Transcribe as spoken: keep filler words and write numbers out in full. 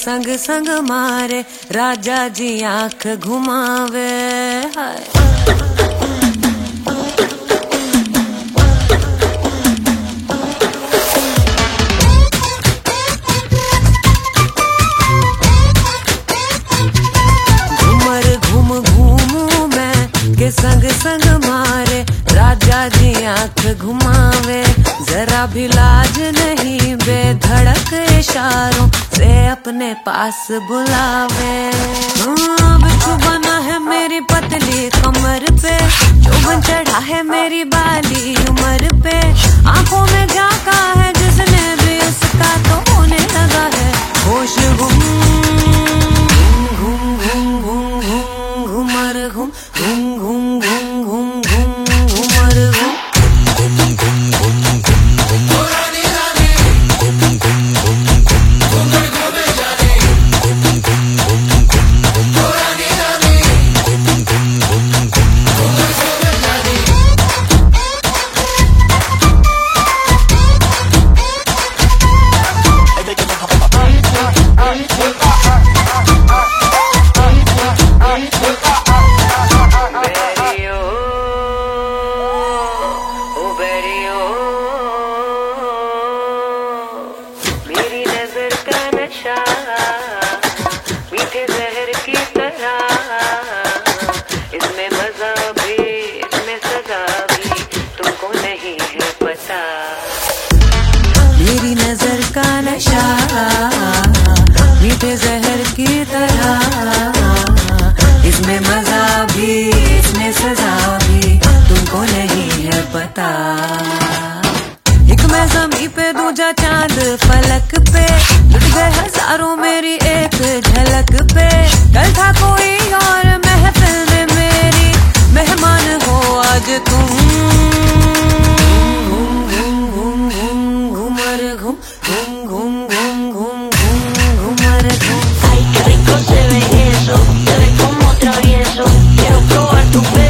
संग संग मारे राजा जी आंख घुमावे। हाय के संग संग मारे राजा जी आंख घुमावे। जरा भी लाज नहीं बेधड़क इशारों से अपने पास बुलावे। बिच्छू बना है मेरी पतली कमर पे, चुभन चढ़ा है मेरी बाली उम्र पे। आंखों में झांका है जिसने भी उसका तो होने लगा है होश गुम। घूम घूम घूम घूम घूमर घूम घूम घूम घूम घूम घूम घूमर घूम। मीठे जहर की तरह इसमें मजा भी इसमें सजा भी तुमको नहीं है पता। मेरी नजर का नशा मीठे जहर की तरह इसमें मजा भी इसमें सजा भी तुमको नहीं है पता। एक मैं ज़मीं पे दूजा चांद फलक पे, लुट गए हजारों मेरी एक झलक पे। कल था कोई और महफिल में मेरी मेहमान हो आज तुम। घूम घूम घूम घूम घूमर घूम घूम घूम घूम घूम घूमर घूम। Ay, qué rico se ve eso, te ves como travieso, quiero probar tu pelo.